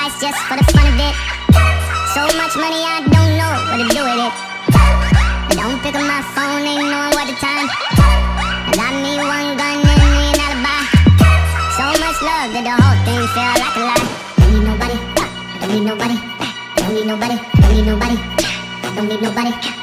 that's just for the fun of it. So much money I don't know what to do with it. I don't pick up my phone, ain't knowing what the time. I got me one gun and me an alibi. So much love that the whole thing felt like a lie. Don't need nobody, don't need nobody, don't need nobody, don't need nobody, don't need nobody.